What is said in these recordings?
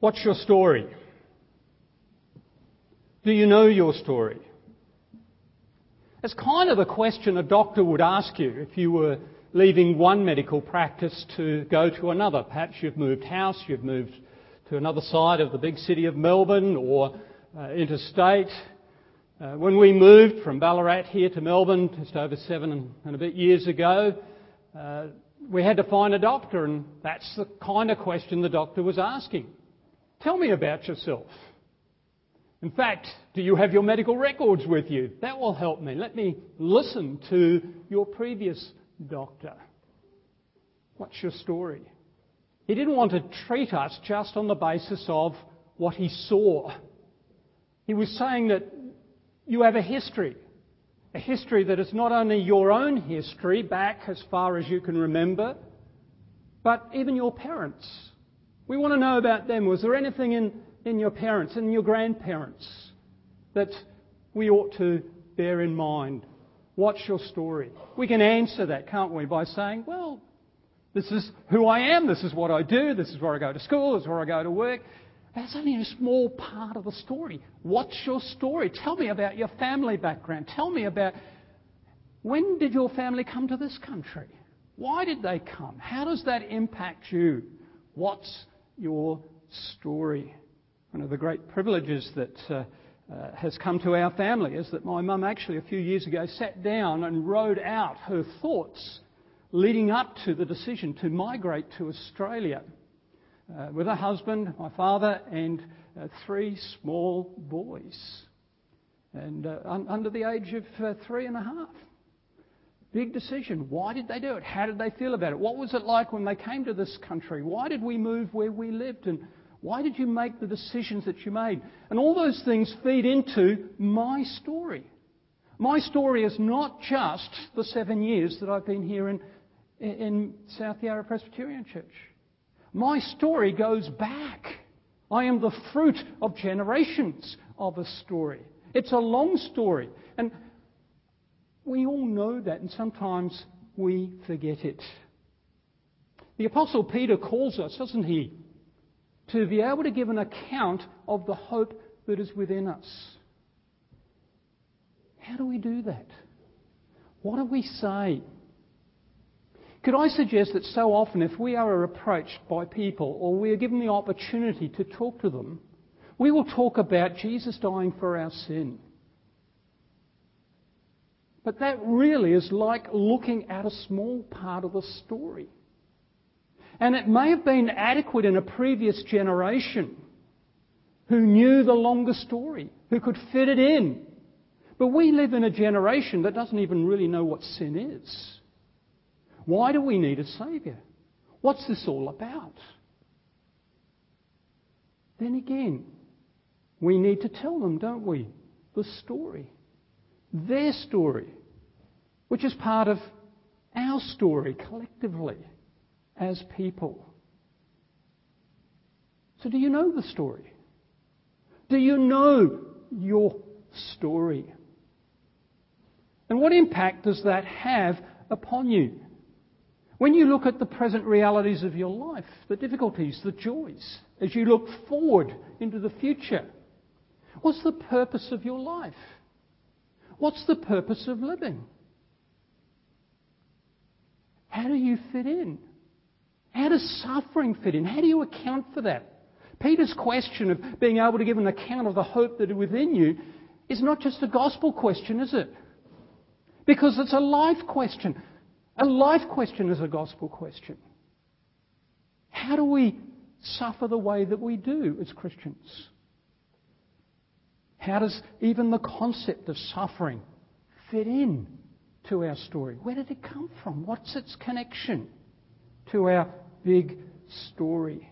What's your story? Do you know your story? It's kind of a question a doctor would ask you if you were leaving one medical practice to go to another. Perhaps you've moved house, you've moved to another side of the big city of Melbourne or interstate. When we moved from Ballarat here to Melbourne just over 7 and a bit years ago, we had to find a doctor, and that's the kind of question the doctor was asking. Tell me about yourself. In fact, do you have your medical records with you? That will help me. Let me listen to your previous doctor. What's your story? He didn't want to treat us just on the basis of what he saw. He was saying that you have a history that is not only your own history back as far as you can remember, but even your parents. We want to know about them. Was there anything in your parents and your grandparents that we ought to bear in mind? What's your story? We can answer that, can't we, by saying, well, this is who I am, this is what I do, this is where I go to school, this is where I go to work. That's only a small part of the story. What's your story? Tell me about your family background. Tell me about when did your family come to this country? Why did they come? How does that impact you? What's your story? One of the great privileges that has come to our family is that my mum actually a few years ago sat down and wrote out her thoughts leading up to the decision to migrate to Australia with her husband, my father, and 3 small boys, and under the age of 3.5. Big decision. Why did they do it? How did they feel about it? What was it like when they came to this country? Why did we move where we lived? And why did you make the decisions that you made? And all those things feed into my story. My story is not just the 7 years that I've been here in South Yarra Presbyterian Church. My story goes back. I am the fruit of generations of a story. It's a long story. And we all know that, and sometimes we forget it. The Apostle Peter calls us, doesn't he, to be able to give an account of the hope that is within us. How do we do that? What do we say? Could I suggest that so often if we are approached by people or we are given the opportunity to talk to them, we will talk about Jesus dying for our sin. But that really is like looking at a small part of the story. And it may have been adequate in a previous generation who knew the longer story, who could fit it in. But we live in a generation that doesn't even really know what sin is. Why do we need a saviour? What's this all about? Then again, we need to tell them, don't we, the story. Their story, which is part of our story collectively as people. So do you know the story? Do you know your story? And what impact does that have upon you? When you look at the present realities of your life, the difficulties, the joys, as you look forward into the future, what's the purpose of your life? What's the purpose of living? How do you fit in? How does suffering fit in? How do you account for that? Peter's question of being able to give an account of the hope that is within you is not just a gospel question, is it? Because it's a life question. A life question is a gospel question. How do we suffer the way that we do as Christians? How does even the concept of suffering fit in to our story? Where did it come from? What's its connection to our big story?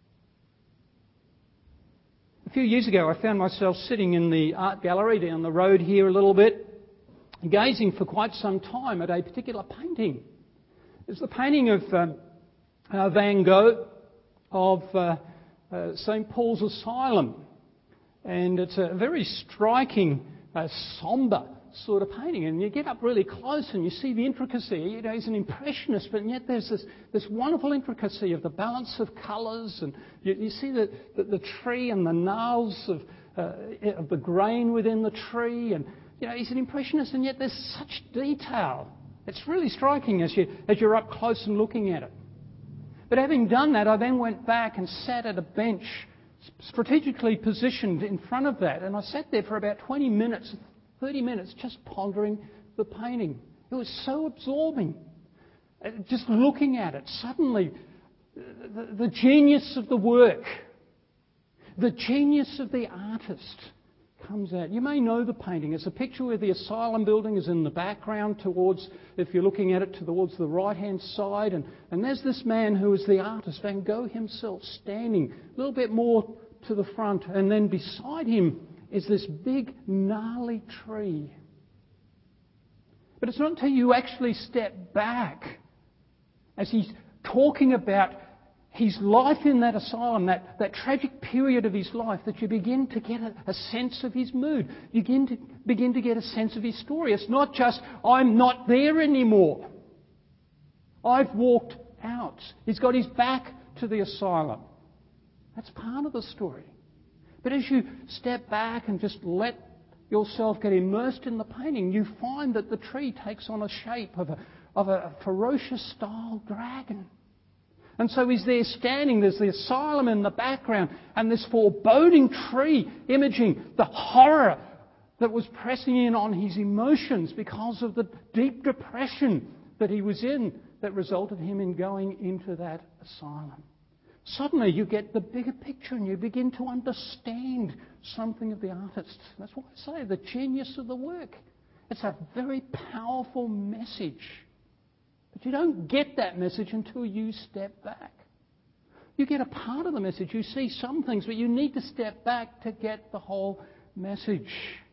A few years ago, I found myself sitting in the art gallery down the road here a little bit, gazing for quite some time at a particular painting. It's the painting of Van Gogh of St. Paul's Asylum. And it's a very striking, sombre sort of painting. And you get up really close and you see the intricacy. You know, he's an impressionist, but yet there's this wonderful intricacy of the balance of colours. And you see the tree and the gnarls of the grain within the tree. And, you know, he's an impressionist, and yet there's such detail. It's really striking as you're up close and looking at it. But having done that, I then went back and sat at a bench strategically positioned in front of that, and I sat there for about 20 minutes, 30 minutes, just pondering the painting. It was so absorbing. Just looking at it, suddenly the genius of the work, the genius of the artist comes out. You may know the painting. It's a picture where the asylum building is in the background towards, if you're looking at it, towards the right-hand side. And there's this man who is the artist, Van Gogh himself, standing a little bit more to the front. And then beside him is this big, gnarly tree. But it's not until you actually step back, as he's talking about his life in that asylum, that tragic period of his life, that you begin to get a sense of his mood. You begin to get a sense of his story. It's not just, I'm not there anymore. I've walked out. He's got his back to the asylum. That's part of the story. But as you step back and just let yourself get immersed in the painting, you find that the tree takes on a shape of a ferocious style dragon. And so he's there standing, there's the asylum in the background, and this foreboding tree imaging the horror that was pressing in on his emotions because of the deep depression that he was in that resulted him in going into that asylum. Suddenly you get the bigger picture and you begin to understand something of the artist. That's why I say the genius of the work. It's a very powerful message. But you don't get that message until you step back. You get a part of the message. You see some things, but you need to step back to get the whole message.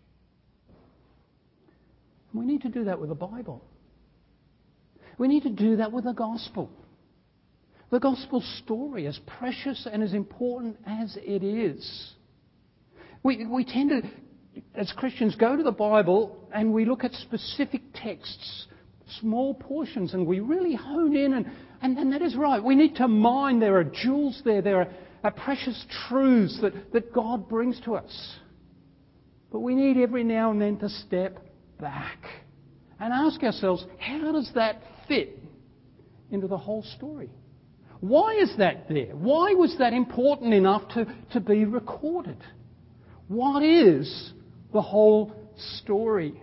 We need to do that with the Bible. We need to do that with the gospel. The gospel story, as precious and as important as it is. We tend to, as Christians, go to the Bible and we look at specific texts, small portions, and we really hone in, and that is right. We need to mine. There are jewels there. There are precious truths that God brings to us. But we need every now and then to step back and ask ourselves, how does that fit into the whole story? Why is that there? Why was that important enough to be recorded? What is the whole story?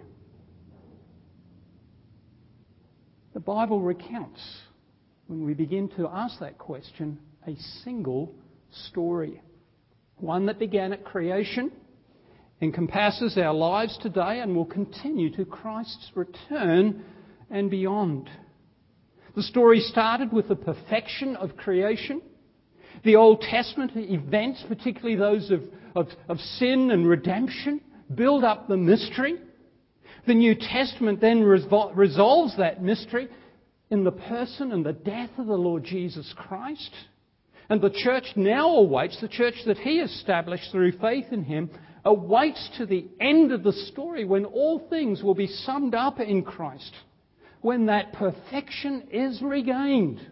The Bible recounts, when we begin to ask that question, a single story. One that began at creation, encompasses our lives today, and will continue to Christ's return and beyond. The story started with the perfection of creation. The Old Testament events, particularly those of sin and redemption, build up the mystery. The New Testament then resolves that mystery in the person and the death of the Lord Jesus Christ. And the church now awaits, the church that He established through faith in Him, awaits to the end of the story when all things will be summed up in Christ, when that perfection is regained.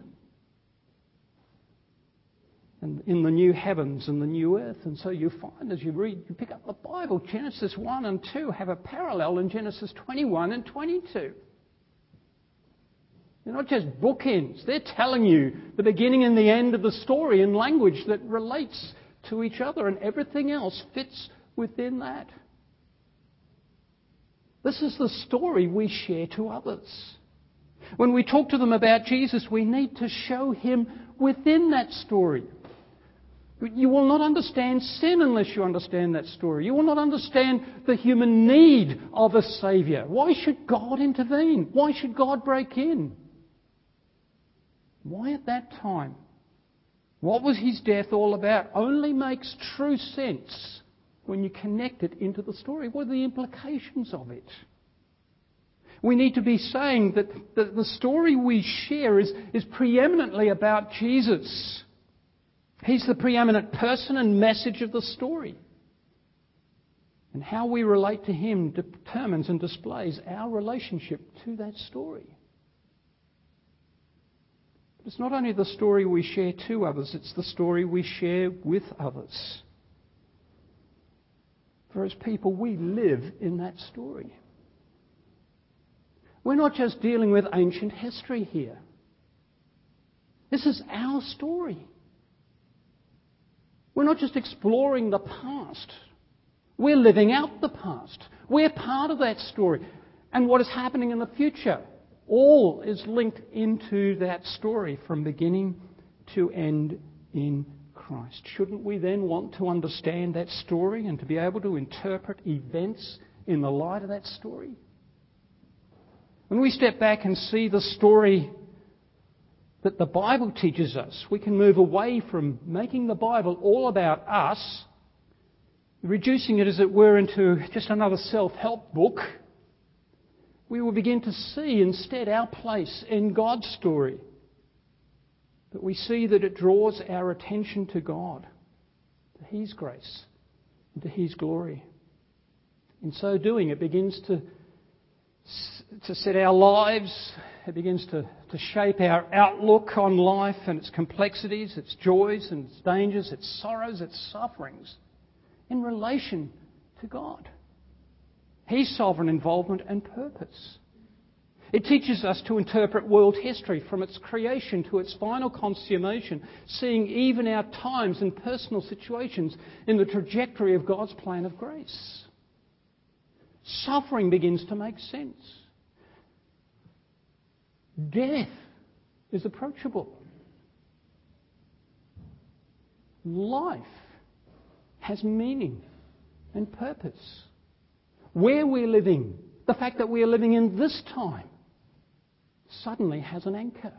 And in the new heavens and the new earth. And so you find as you pick up the Bible, Genesis 1 and 2 have a parallel in Genesis 21 and 22. They're not just bookends. They're telling you the beginning and the end of the story in language that relates to each other, and everything else fits within that. This is the story we share to others. When we talk to them about Jesus, we need to show Him within that story. You will not understand sin unless you understand that story. You will not understand the human need of a Saviour. Why should God intervene? Why should God break in? Why at that time? What was His death all about? Only makes true sense when you connect it into the story. What are the implications of it? We need to be saying that the story we share is preeminently about Jesus. He's the preeminent person and message of the story. And how we relate to Him determines and displays our relationship to that story. But it's not only the story we share to others, it's the story we share with others. For as people, we live in that story. We're not just dealing with ancient history here. This is our story. We're not just exploring the past. We're living out the past. We're part of that story. And what is happening in the future, all is linked into that story from beginning to end in Christ. Shouldn't we then want to understand that story and to be able to interpret events in the light of that story? When we step back and see the story that the Bible teaches us, we can move away from making the Bible all about us, reducing it, as it were, into just another self-help book. We will begin to see instead our place in God's story. But we see that it draws our attention to God, to His grace, and to His glory. In so doing, it begins to set our lives, it begins to shape our outlook on life and its complexities, its joys and its dangers, its sorrows, its sufferings, in relation to God, His sovereign involvement and purpose. It teaches us to interpret world history from its creation to its final consummation, seeing even our times and personal situations in the trajectory of God's plan of grace. Suffering begins to make sense. Death is approachable. Life has meaning and purpose. Where we're living, the fact that we are living in this time, suddenly has an anchor.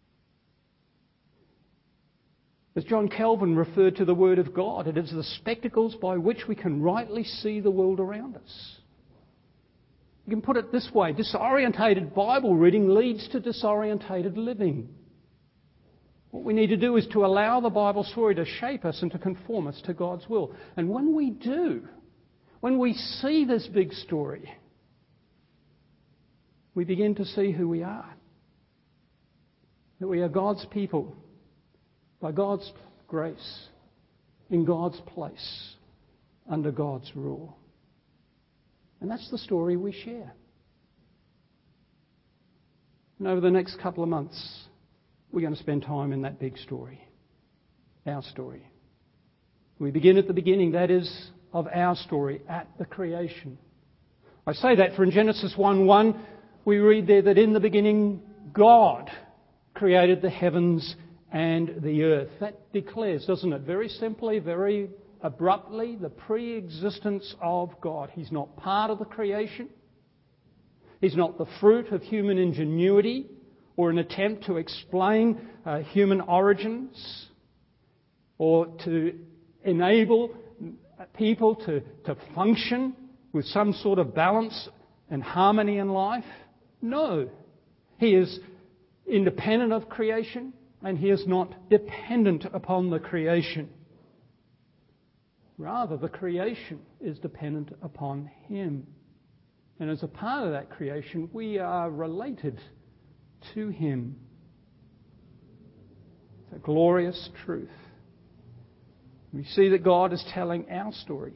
As John Calvin referred to the Word of God, it is the spectacles by which we can rightly see the world around us. You can put it this way: disorientated Bible reading leads to disorientated living. What we need to do is to allow the Bible story to shape us and to conform us to God's will. And when we do, when we see this big story, we begin to see who we are. That we are God's people, by God's grace, in God's place, under God's rule. And that's the story we share. And over the next couple of months, we're going to spend time in that big story, our story. We begin at the beginning, that is, of our story, at the creation. I say that for in Genesis 1:1, we read there that in the beginning God created the heavens and the earth. That declares, doesn't it, very simply, very abruptly, the pre-existence of God. He's not part of the creation. He's not the fruit of human ingenuity or an attempt to explain human origins or to enable people to function with some sort of balance and harmony in life. No. He is independent of creation, and He is not dependent upon the creation. Rather, the creation is dependent upon Him. And as a part of that creation, we are related to Him. It's a glorious truth. We see that God is telling our story,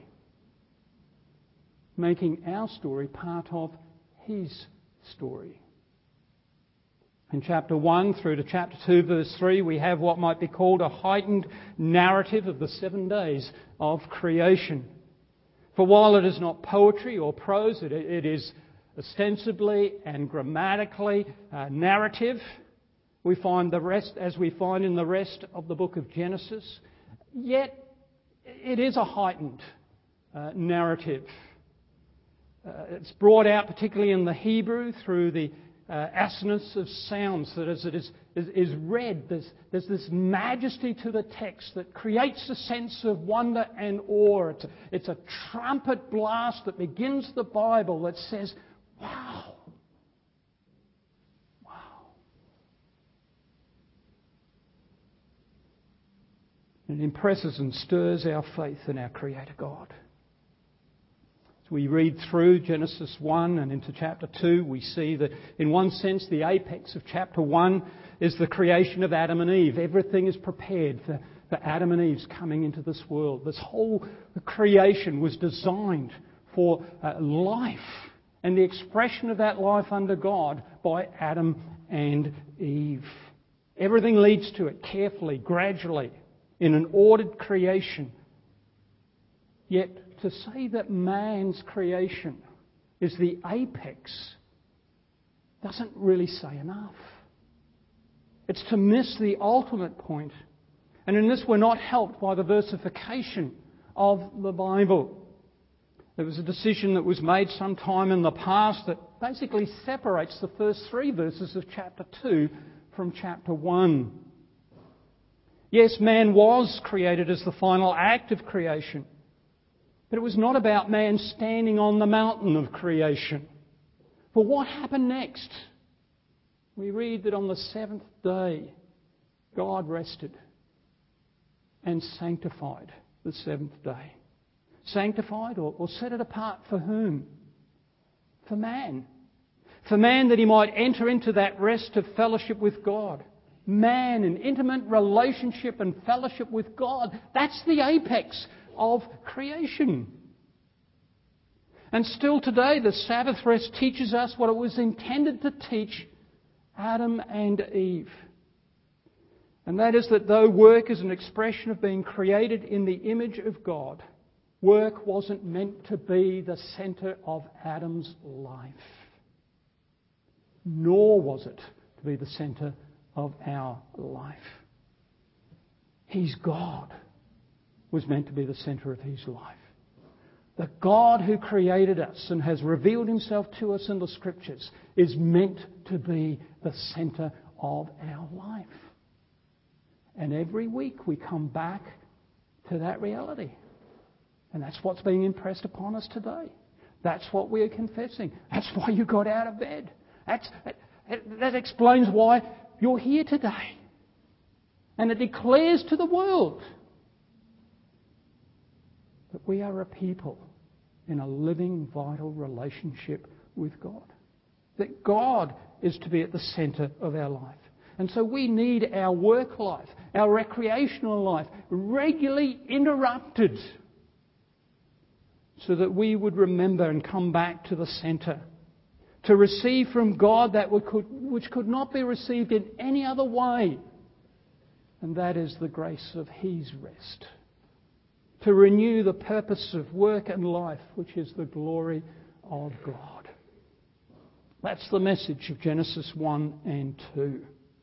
making our story part of His story. In chapter 1 through to chapter 2, verse 3, we have what might be called a heightened narrative of the 7 days of creation. For while it is not poetry or prose, it is ostensibly and grammatically narrative. We find the rest, as we find in the rest of the book of Genesis, yet it is a heightened narrative. It's brought out particularly in the Hebrew through the assonance of sounds, that as it is read, there's this majesty to the text that creates a sense of wonder and awe. It's a trumpet blast that begins the Bible that says, wow, wow. And it impresses and stirs our faith in our Creator God. As we read through Genesis 1 and into chapter 2, we see that in one sense the apex of chapter 1 is the creation of Adam and Eve. Everything is prepared for Adam and Eve's coming into this world. This whole creation was designed for life and the expression of that life under God by Adam and Eve. Everything leads to it carefully, gradually, in an ordered creation. Yet to say that man's creation is the apex doesn't really say enough. It's to miss the ultimate point. And in this we're not helped by the versification of the Bible. There was a decision that was made sometime in the past that basically separates the first 3 verses of chapter 2 from chapter 1. Yes, man was created as the final act of creation, but it was not about man standing on the mountain of creation. For what happened next? We read that on the 7th day, God rested and sanctified the 7th day. Sanctified or set it apart for whom? For man. For man, that he might enter into that rest of fellowship with God. Man, an intimate relationship and fellowship with God. That's the apex of creation. And still today, the Sabbath rest teaches us what it was intended to teach Adam and Eve. And that is that though work is an expression of being created in the image of God, work wasn't meant to be the centre of Adam's life. Nor was it to be the centre of our life. He's God was meant to be the centre of his life. The God who created us and has revealed himself to us in the Scriptures is meant to be the centre of our life. And every week we come back to that reality. And that's what's being impressed upon us today. That's what we are confessing. That's why you got out of bed. That explains why you're here today. And it declares to the world that we are a people in a living, vital relationship with God. That God is to be at the centre of our life. And so we need our work life, our recreational life, regularly interrupted so that we would remember and come back to the centre. To receive from God that which could not be received in any other way. And that is the grace of his rest. To renew the purpose of work and life, which is the glory of God. That's the message of Genesis 1 and 2.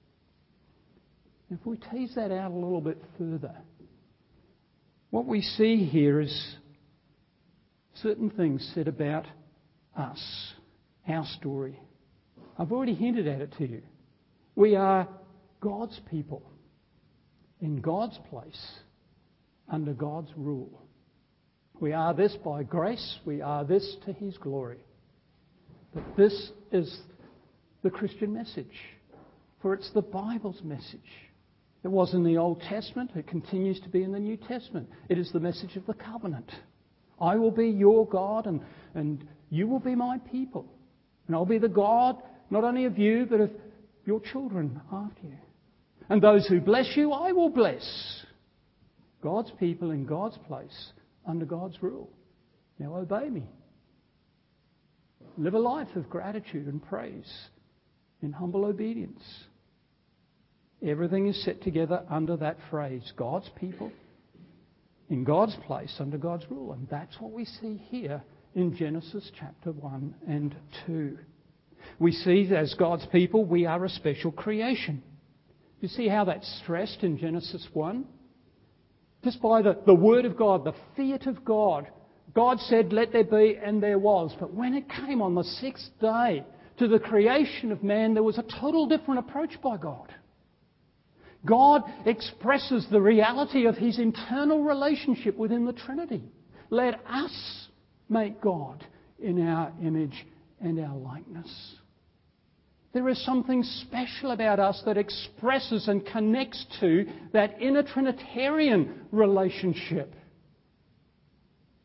If we tease that out a little bit further, what we see here is certain things said about us, our story. I've already hinted at it to you. We are God's people, in God's place, under God's rule. We are this by grace, we are this to his glory. But this is the Christian message, for it's the Bible's message. It was in the Old Testament, it continues to be in the New Testament. It is the message of the covenant. I will be your God and you will be my people. And I'll be the God not only of you but of your children after you. And those who bless you, I will bless. God's people in God's place, under God's rule. Now obey me. Live a life of gratitude and praise in humble obedience. Everything is set together under that phrase, God's people in God's place, under God's rule. And that's what we see here in Genesis chapter 1 and 2. We see that as God's people, we are a special creation. You see how that's stressed in Genesis 1? Just by the word of God, the fiat of God. God said, let there be, and there was. But when it came on the 6th day to the creation of man, there was a total different approach by God. God expresses the reality of his internal relationship within the Trinity. Let us make God in our image and our likeness. There is something special about us that expresses and connects to that inner Trinitarian relationship. It's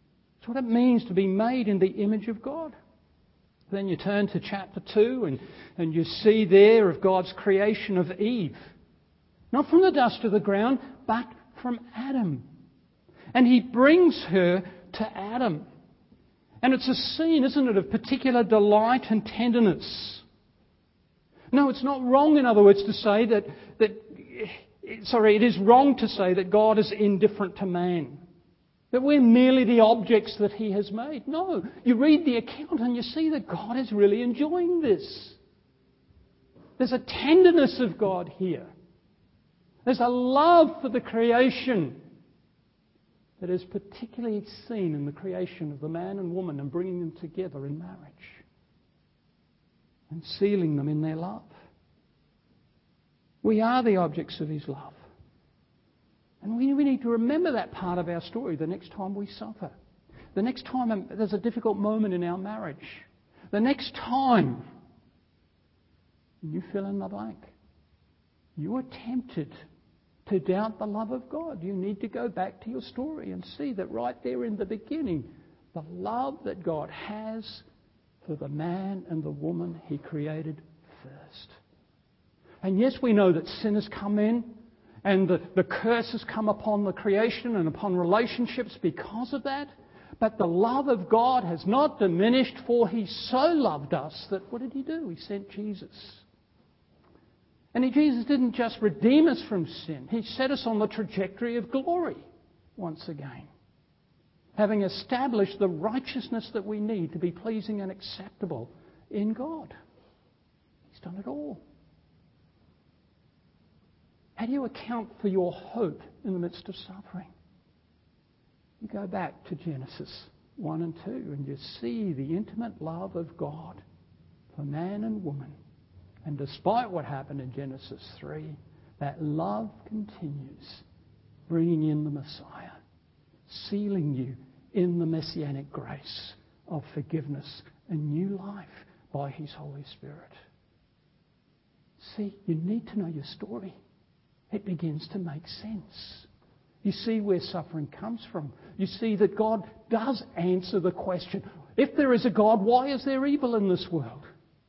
what it means to be made in the image of God. Then you turn to chapter 2 and you see there of God's creation of Eve. Not from the dust of the ground, but from Adam. And He brings her to Adam. And it's a scene, isn't it, of particular delight and tenderness. No, it's not wrong, in other words, to say it is wrong to say that God is indifferent to man. That we're merely the objects that He has made. No, you read the account and you see that God is really enjoying this. There's a tenderness of God here. There's a love for the creation that is particularly seen in the creation of the man and woman and bringing them together in marriage and sealing them in their love. We are the objects of His love. And we need to remember that part of our story the next time we suffer. The next time there's a difficult moment in our marriage. The next time you fill in the blank. You are tempted to doubt the love of God. You need to go back to your story and see that right there in the beginning, the love that God has for the man and the woman He created first. And yes, we know that sin has come in and the curse has come upon the creation and upon relationships because of that. But the love of God has not diminished, for He so loved us that what did He do? He sent Jesus. And Jesus didn't just redeem us from sin. He set us on the trajectory of glory once again, having established the righteousness that we need to be pleasing and acceptable in God. He's done it all. How do you account for your hope in the midst of suffering? You go back to Genesis 1 and 2 and you see the intimate love of God for man and woman. And despite what happened in Genesis 3, that love continues, bringing in the Messiah, sealing you in the messianic grace of forgiveness and new life by His Holy Spirit. See, you need to know your story. It begins to make sense. You see where suffering comes from. You see that God does answer the question, if there is a God, why is there evil in this world?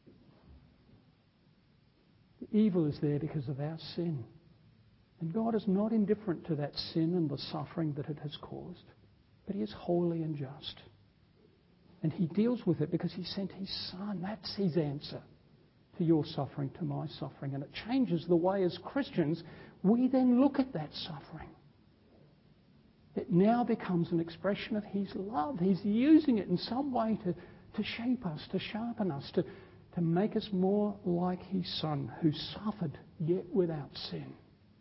The evil is there because of our sin. And God is not indifferent to that sin and the suffering that it has caused. But He is holy and just. And He deals with it because He sent His Son. That's His answer to your suffering, to my suffering. And it changes the way as Christians we then look at that suffering. It now becomes an expression of His love. He's using it in some way to shape us, to sharpen us, to make us more like His Son who suffered yet without sin.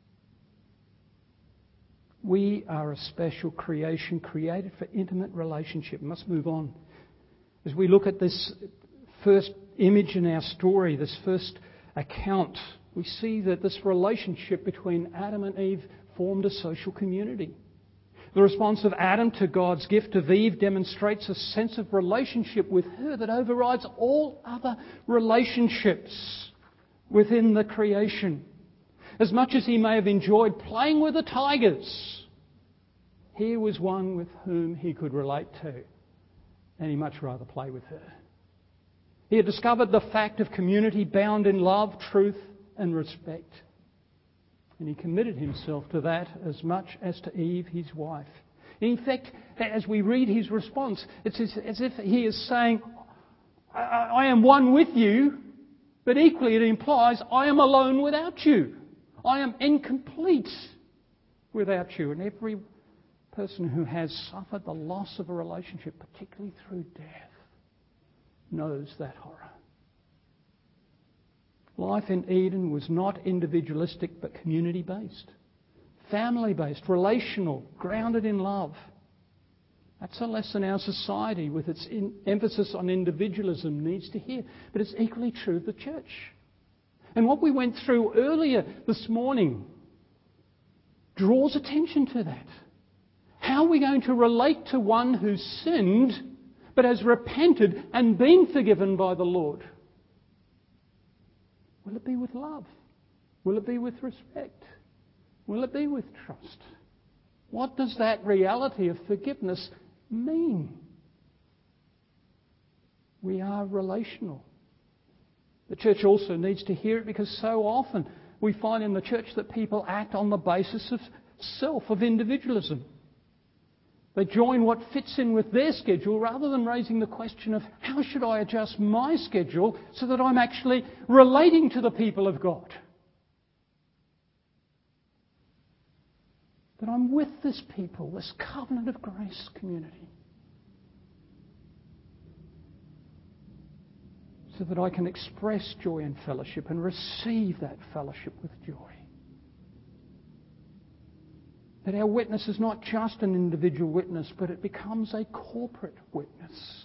We are a special creation created for intimate relationship. We must move on. As we look at this first image in our story, this first account, we see that this relationship between Adam and Eve formed a social community. The response of Adam to God's gift of Eve demonstrates a sense of relationship with her that overrides all other relationships within the creation. As much as he may have enjoyed playing with the tigers, here was one with whom he could relate to, and he'd much rather play with her. He had discovered the fact of community bound in love, truth, and respect. And he committed himself to that as much as to Eve, his wife. In fact, as we read his response, it's as if he is saying, I am one with you, but equally it implies, I am alone without you. I am incomplete without you. And every person who has suffered the loss of a relationship, particularly through death, knows that horror. Life in Eden was not individualistic but community-based, family-based, relational, grounded in love. That's a lesson our society, with its emphasis on individualism, needs to hear. But it's equally true of the church. And what we went through earlier this morning draws attention to that. How are we going to relate to one who's sinned but has repented and been forgiven by the Lord? Will it be with love? Will it be with respect? Will it be with trust? What does that reality of forgiveness mean We are relational. The church also needs to hear it, because so often we find in the church that people act on the basis of self, of individualism. They join what fits in with their schedule rather than raising the question of how should I adjust my schedule so that I'm actually relating to the people of God. That I'm with this people, this covenant of grace community. So that I can express joy and fellowship and receive that fellowship with joy. That our witness is not just an individual witness, but it becomes a corporate witness.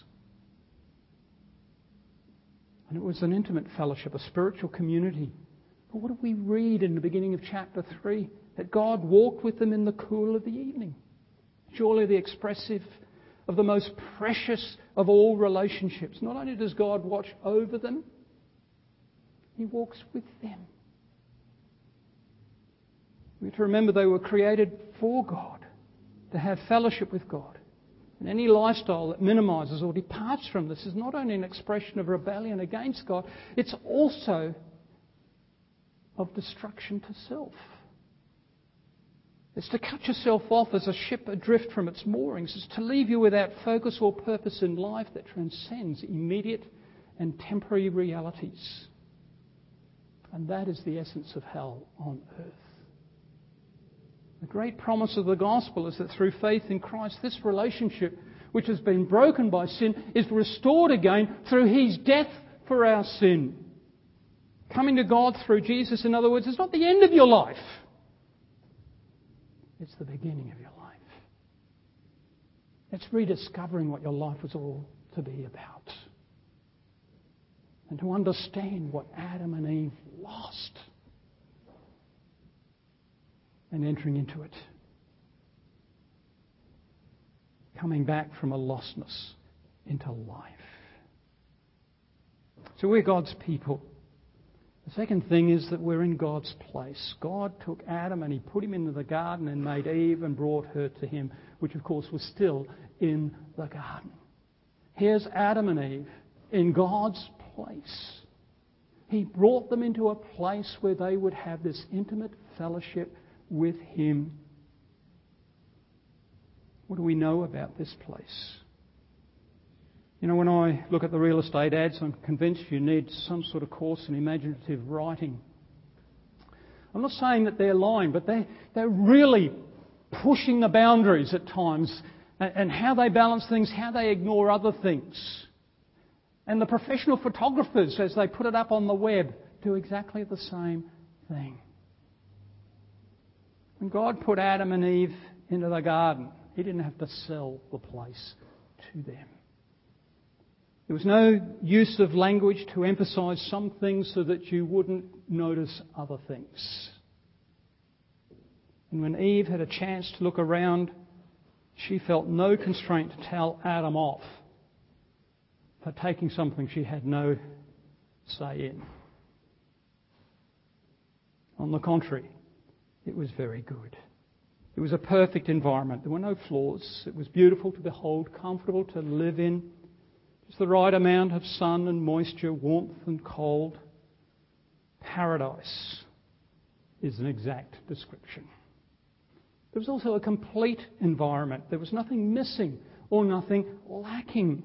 And it was an intimate fellowship, a spiritual community. But what do we read in the beginning of chapter 3? That God walked with them in the cool of the evening. Surely the expressive of the most precious of all relationships. Not only does God watch over them, He walks with them. We have to remember they were created for God, to have fellowship with God. And any lifestyle that minimises or departs from this is not only an expression of rebellion against God, it's also of destruction to self. It's to cut yourself off as a ship adrift from its moorings. It's to leave you without focus or purpose in life that transcends immediate and temporary realities. And that is the essence of hell on earth. The great promise of the gospel is that through faith in Christ, this relationship, which has been broken by sin, is restored again through His death for our sin. Coming to God through Jesus, in other words, is not the end of your life. It's the beginning of your life. It's rediscovering what your life was all to be about. And to understand what Adam and Eve lost. And entering into it. Coming back from a lostness into life. So we're God's people. The second thing is that we're in God's place. God took Adam and He put him into the garden and made Eve and brought her to Him, which of course was still in the garden. Here's Adam and Eve in God's place. He brought them into a place where they would have this intimate fellowship with Him. What do we know about this place? You know, when I look at the real estate ads, I'm convinced you need some sort of course in imaginative writing. I'm not saying that they're lying, but they're really pushing the boundaries at times, and how they balance things, how they ignore other things. And the professional photographers, as they put it up on the web, do exactly the same thing. When God put Adam and Eve into the garden, He didn't have to sell the place to them. There was no use of language to emphasise some things so that you wouldn't notice other things. And when Eve had a chance to look around, she felt no constraint to tell Adam off for taking something she had no say in. On the contrary, it was very good. It was a perfect environment. There were no flaws. It was beautiful to behold, comfortable to live in. Just the right amount of sun and moisture, warmth and cold. Paradise is an exact description. There was also a complete environment. There was nothing missing or nothing lacking.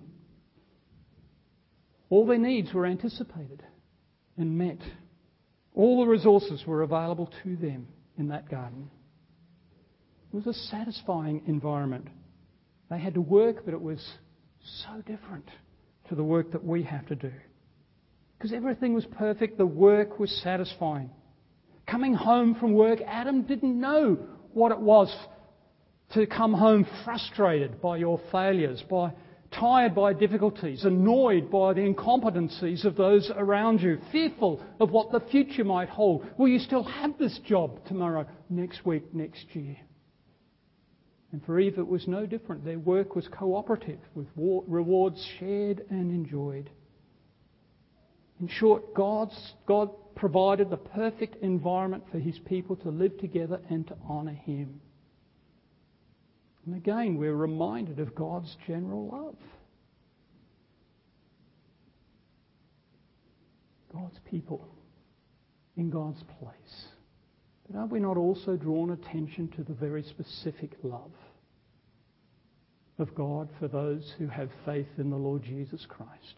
All their needs were anticipated and met. All the resources were available to them in that garden. It was a satisfying environment. They had to work, but it was so different to the work that we have to do. Because everything was perfect, the work was satisfying. Coming home from work, Adam didn't know what it was to come home frustrated by your failures, tired by difficulties, annoyed by the incompetencies of those around you, fearful of what the future might hold. Will you still have this job tomorrow, next week, next year? And for Eve it was no different. Their work was cooperative, with rewards shared and enjoyed. In short, God provided the perfect environment for His people to live together and to honour Him. And again, we're reminded of God's general love. God's people in God's place. But are we not also drawn attention to the very specific love of God for those who have faith in the Lord Jesus Christ?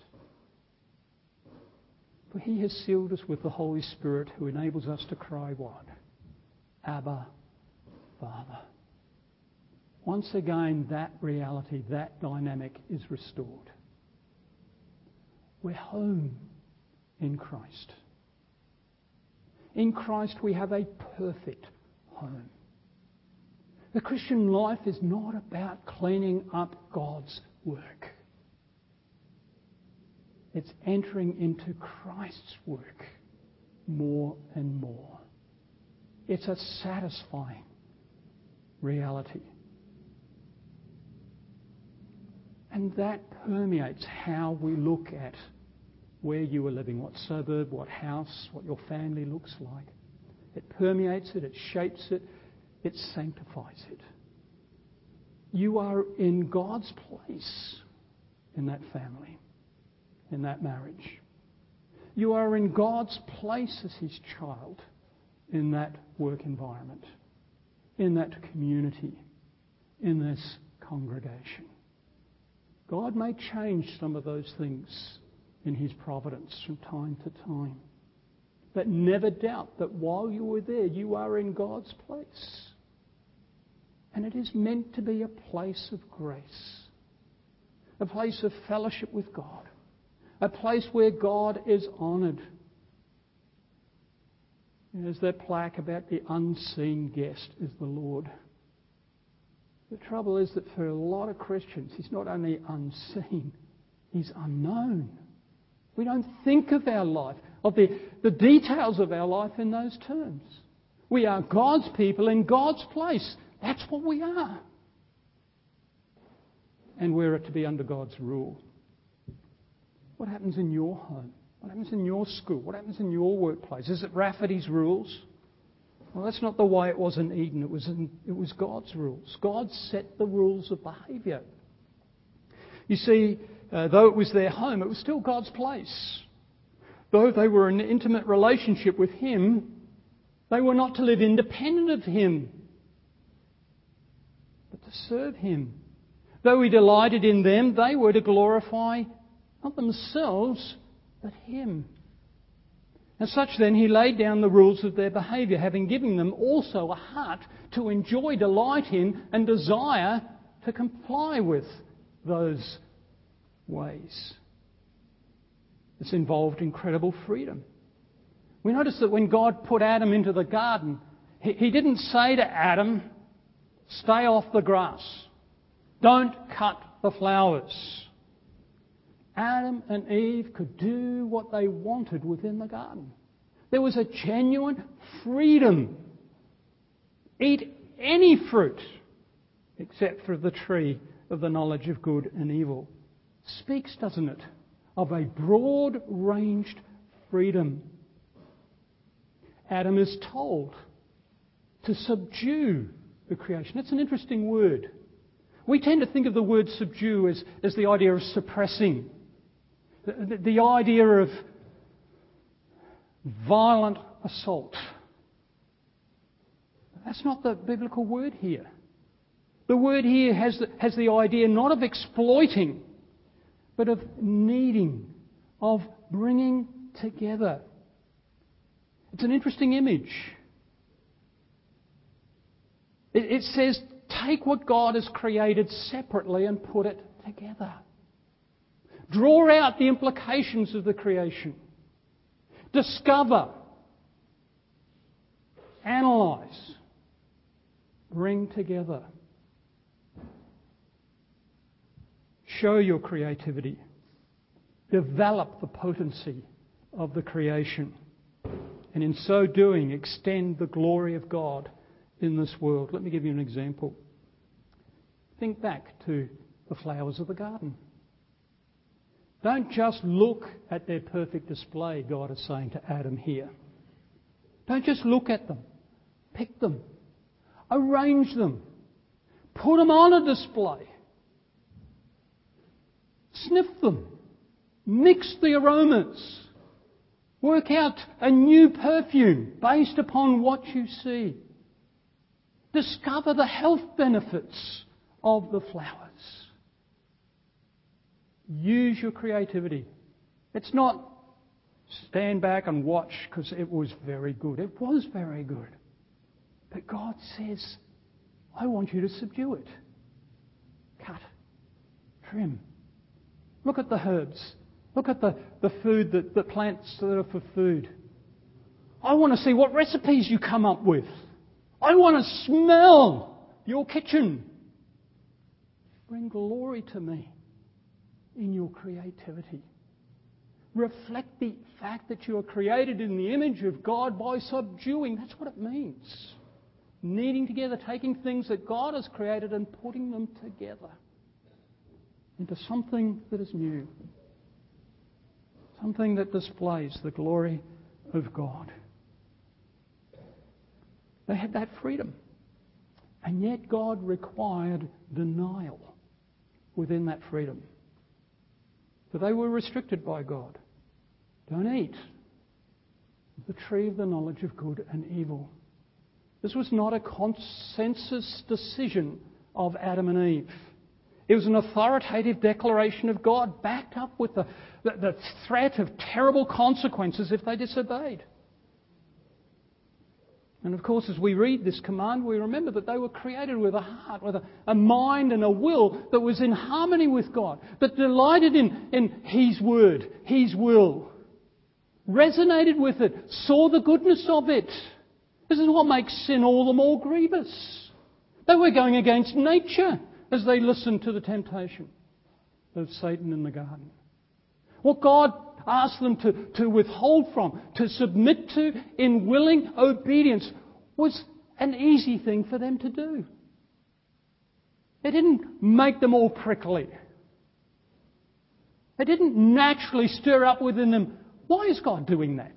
For He has sealed us with the Holy Spirit who enables us to cry what? Abba, Father. Once again, that reality, that dynamic is restored. We're home in Christ. In Christ we have a perfect home. The Christian life is not about cleaning up God's work. It's entering into Christ's work more and more. It's a satisfying reality. And that permeates how we look at where you are living, what suburb, what house, what your family looks like. It permeates it, it shapes it, it sanctifies it. You are in God's place in that family, in that marriage. You are in God's place as His child in that work environment, in that community, in this congregation. God may change some of those things in His providence from time to time. But never doubt that while you are there, you are in God's place. And it is meant to be a place of grace, a place of fellowship with God, a place where God is honoured. There's that plaque about the unseen guest is the Lord. The trouble is that for a lot of Christians, He's not only unseen, He's unknown. We don't think of our life, of the details of our life in those terms. We are God's people in God's place. That's what we are. And we're to be under God's rule. What happens in your home? What happens in your school? What happens in your workplace? Is it Rafferty's rules? Well, that's not the way it was in Eden. It was God's rules. God set the rules of behaviour. You see, though it was their home, it was still God's place. Though they were in an intimate relationship with Him, they were not to live independent of Him, but to serve Him. Though He delighted in them, they were to glorify not themselves, but Him. As such then, He laid down the rules of their behaviour, having given them also a heart to enjoy, delight in, and desire to comply with those ways. This involved incredible freedom. We notice that when God put Adam into the garden, He didn't say to Adam, stay off the grass, don't cut the flowers. Adam and Eve could do what they wanted within the garden. There was a genuine freedom. Eat any fruit except for the tree of the knowledge of good and evil. Speaks, doesn't it, of a broad-ranged freedom. Adam is told to subdue the creation. That's an interesting word. We tend to think of the word subdue as the idea of suppressing. The idea of violent assault. That's not the biblical word here. The word here has the idea not of exploiting, but of kneading, of bringing together. It's an interesting image. It says, take what God has created separately and put it together. Draw out the implications of the creation. Discover. Analyse. Bring together. Show your creativity. Develop the potency of the creation. And in so doing, extend the glory of God in this world. Let me give you an example. Think back to the flowers of the garden. Don't just look at their perfect display, God is saying to Adam here. Don't just look at them. Pick them. Arrange them. Put them on a display. Sniff them. Mix the aromas. Work out a new perfume based upon what you see. Discover the health benefits of the flowers. Use your creativity. It's not stand back and watch because it was very good. It was very good. But God says, I want you to subdue it. Cut. Trim. Look at the herbs. Look at the food, the plants that are for food. I want to see what recipes you come up with. I want to smell your kitchen. Bring glory to me in your creativity. Reflect the fact that you are created in the image of God by subduing. That's what it means. Kneading together, taking things that God has created and putting them together into something that is new. Something that displays the glory of God. They had that freedom. And yet God required denial within that freedom. For they were restricted by God. Don't eat of the tree of the knowledge of good and evil. This was not a consensus decision of Adam and Eve. It was an authoritative declaration of God backed up with the threat of terrible consequences if they disobeyed. And of course, as we read this command, we remember that they were created with a heart, with a mind and a will that was in harmony with God, that delighted in His word, His will, resonated with it, saw the goodness of it. This is what makes sin all the more grievous. They were going against nature as they listened to the temptation of Satan in the garden. What God asked them to withhold from, to submit to in willing obedience, was an easy thing for them to do. It didn't make them all prickly. It didn't naturally stir up within them, why is God doing that?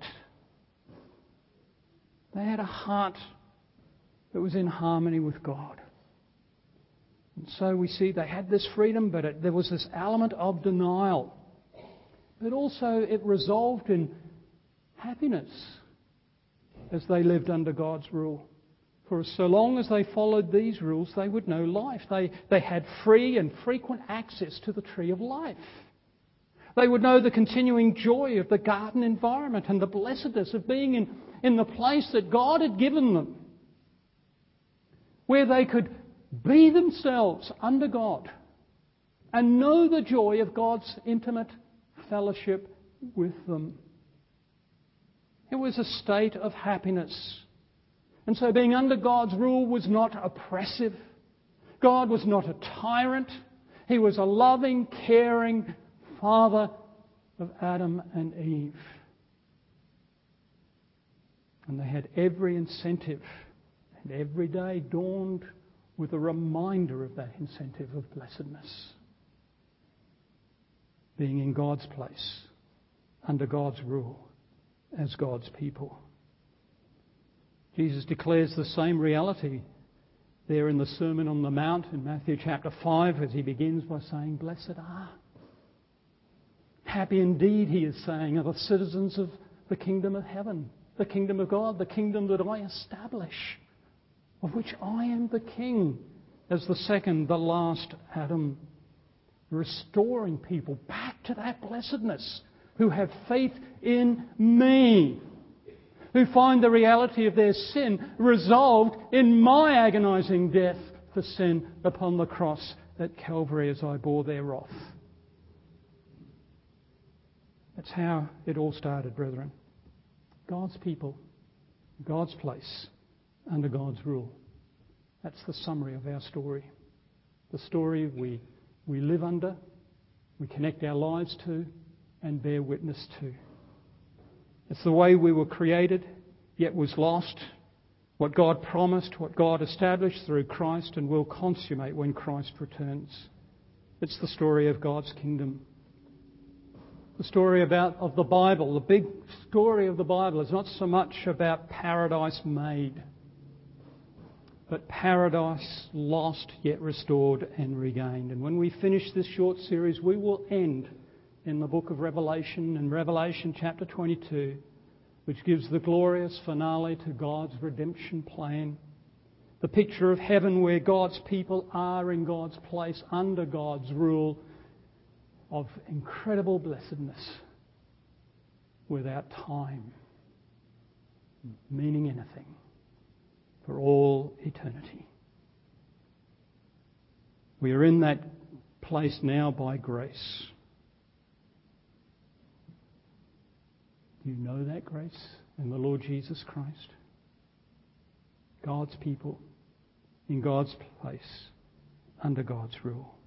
They had a heart that was in harmony with God. And so we see they had this freedom, but there was this element of denial. But also it resolved in happiness as they lived under God's rule. For so long as they followed these rules, they would know life. They had free and frequent access to the tree of life. They would know the continuing joy of the garden environment and the blessedness of being in the place that God had given them, where they could be themselves under God and know the joy of God's intimate fellowship with them. It was a state of happiness. And so being under God's rule was not oppressive. God was not a tyrant. He was a loving, caring Father of Adam and Eve. And they had every incentive, and every day dawned with a reminder of that incentive of blessedness. Being in God's place, under God's rule, as God's people. Jesus declares the same reality there in the Sermon on the Mount in Matthew chapter 5 as he begins by saying, "Blessed are." Happy indeed, he is saying, are the citizens of the kingdom of heaven, the kingdom of God, the kingdom that I establish, of which I am the king, as the second, the last Adam, restoring people back to that blessedness, who have faith in me, who find the reality of their sin resolved in my agonizing death for sin upon the cross at Calvary as I bore their wrath. That's how it all started, brethren. God's people, God's place, under God's rule. That's the summary of our story. The story we live under, we connect our lives to, and bear witness to. It's the way we were created, yet was lost. What God promised, what God established through Christ and will consummate when Christ returns. It's the story of God's kingdom. The story of the Bible, the big story of the Bible, is not so much about paradise made, but paradise lost yet restored and regained. And when we finish this short series, we will end in the book of Revelation, in Revelation chapter 22, which gives the glorious finale to God's redemption plan. The picture of heaven where God's people are in God's place under God's rule of incredible blessedness without time, meaning anything, for all eternity. We are in that place now by grace. Do you know that grace in the Lord Jesus Christ? God's people in God's place under God's rule.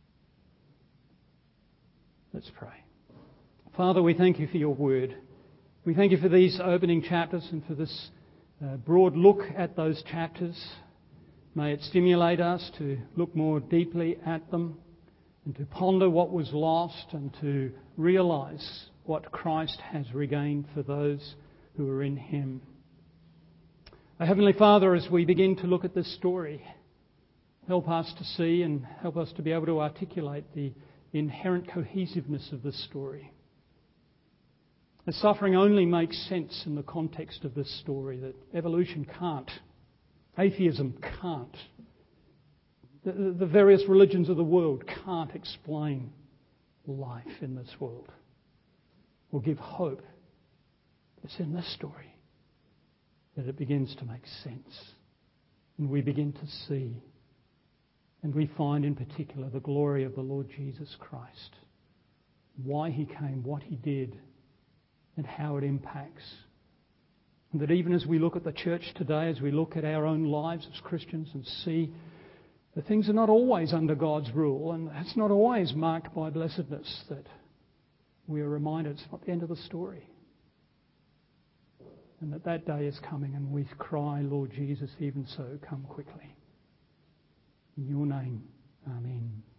Let's pray. Father, we thank you for your word. We thank you for these opening chapters and for this broad look at those chapters. May it stimulate us to look more deeply at them and to ponder what was lost and to realise what Christ has regained for those who are in him. Our Heavenly Father, as we begin to look at this story, help us to see and help us to be able to articulate the inherent cohesiveness of this story. The suffering only makes sense in the context of this story, that evolution can't. Atheism can't. The various religions of the world can't explain life in this world or give hope. It's in this story that it begins to make sense. And we begin to see. And we find in particular the glory of the Lord Jesus Christ. Why he came, what he did, and how it impacts. And that even as we look at the church today, as we look at our own lives as Christians and see that things are not always under God's rule and it's not always marked by blessedness, that we are reminded it's not the end of the story. And that day is coming and we cry, Lord Jesus, even so, come quickly. In your name, amen.